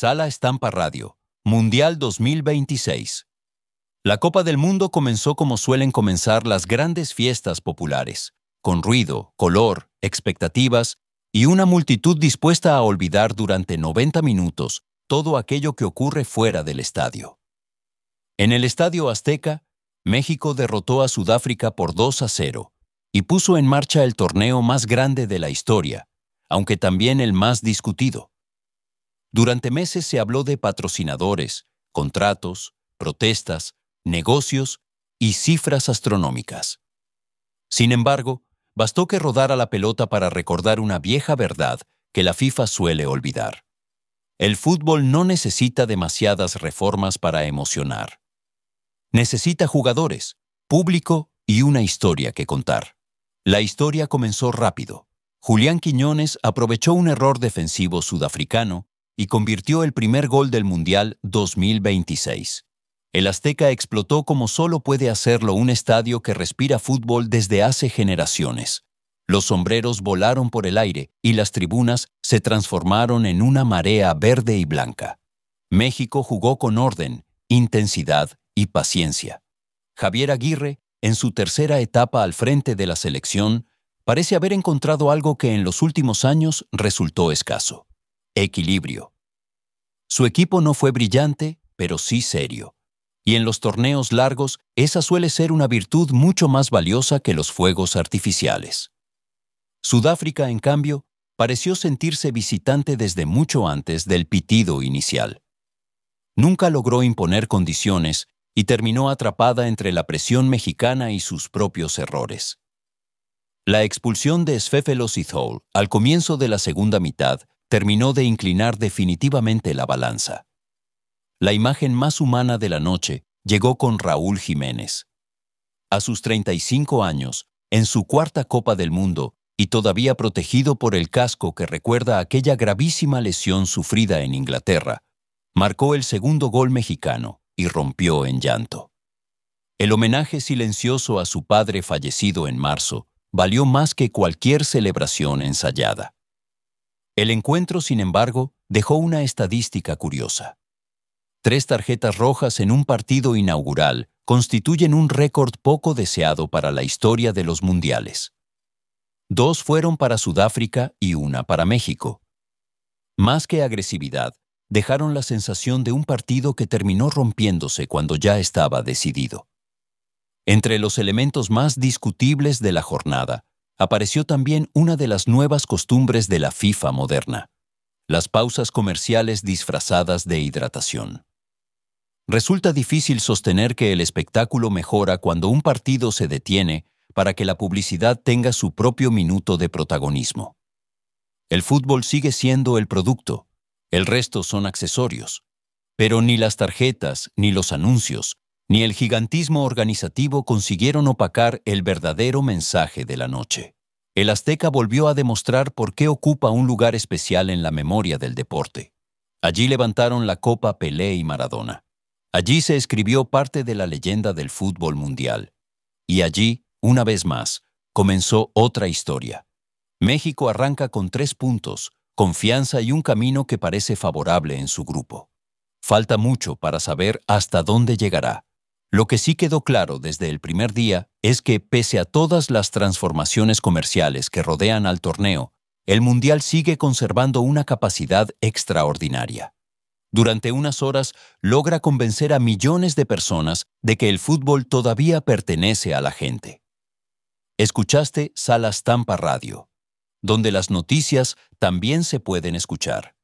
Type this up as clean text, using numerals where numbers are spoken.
Sala Estampa Radio, Mundial 2026. La Copa del Mundo comenzó como suelen comenzar las grandes fiestas populares, con ruido, color, expectativas y una multitud dispuesta a olvidar durante 90 minutos todo aquello que ocurre fuera del estadio. En el Estadio Azteca, México derrotó a Sudáfrica por 2-0 y puso en marcha el torneo más grande de la historia, aunque también el más discutido. Durante meses se habló de patrocinadores, contratos, protestas, negocios y cifras astronómicas. Sin embargo, bastó que rodara la pelota para recordar una vieja verdad que la FIFA suele olvidar. El fútbol no necesita demasiadas reformas para emocionar. Necesita jugadores, público y una historia que contar. La historia comenzó rápido. Julián Quiñones aprovechó un error defensivo sudafricano y convirtió el primer gol del Mundial 2026. El Azteca explotó como solo puede hacerlo un estadio que respira fútbol desde hace generaciones. Los sombreros volaron por el aire y las tribunas se transformaron en una marea verde y blanca. México jugó con orden, intensidad y paciencia. Javier Aguirre, en su tercera etapa al frente de la selección, parece haber encontrado algo que en los últimos años resultó escaso: equilibrio. Su equipo no fue brillante, pero sí serio. Y en los torneos largos, esa suele ser una virtud mucho más valiosa que los fuegos artificiales. Sudáfrica, en cambio, pareció sentirse visitante desde mucho antes del pitido inicial. Nunca logró imponer condiciones y terminó atrapada entre la presión mexicana y sus propios errores. La expulsión de Sfefelo Zithou al comienzo de la segunda mitad terminó de inclinar definitivamente la balanza. La imagen más humana de la noche llegó con Raúl Jiménez. A sus 35 años, en su cuarta Copa del Mundo y todavía protegido por el casco que recuerda aquella gravísima lesión sufrida en Inglaterra, marcó el segundo gol mexicano y rompió en llanto. El homenaje silencioso a su padre fallecido en marzo valió más que cualquier celebración ensayada. El encuentro, sin embargo, dejó una estadística curiosa. 3 tarjetas rojas en un partido inaugural constituyen un récord poco deseado para la historia de los mundiales. 2 fueron para Sudáfrica y 1 para México. Más que agresividad, dejaron la sensación de un partido que terminó rompiéndose cuando ya estaba decidido. Entre los elementos más discutibles de la jornada, apareció también una de las nuevas costumbres de la FIFA moderna: las pausas comerciales disfrazadas de hidratación. Resulta difícil sostener que el espectáculo mejora cuando un partido se detiene para que la publicidad tenga su propio minuto de protagonismo. El fútbol sigue siendo el producto, el resto son accesorios, pero ni las tarjetas, ni los anuncios, ni el gigantismo organizativo consiguieron opacar el verdadero mensaje de la noche. El Azteca volvió a demostrar por qué ocupa un lugar especial en la memoria del deporte. Allí levantaron la Copa Pelé y Maradona. Allí se escribió parte de la leyenda del fútbol mundial. Y allí, una vez más, comenzó otra historia. México arranca con 3 puntos, confianza y un camino que parece favorable en su grupo. Falta mucho para saber hasta dónde llegará. Lo que sí quedó claro desde el primer día es que, pese a todas las transformaciones comerciales que rodean al torneo, el Mundial sigue conservando una capacidad extraordinaria. Durante unas horas logra convencer a millones de personas de que el fútbol todavía pertenece a la gente. Escuchaste Sala Estampa Radio, donde las noticias también se pueden escuchar.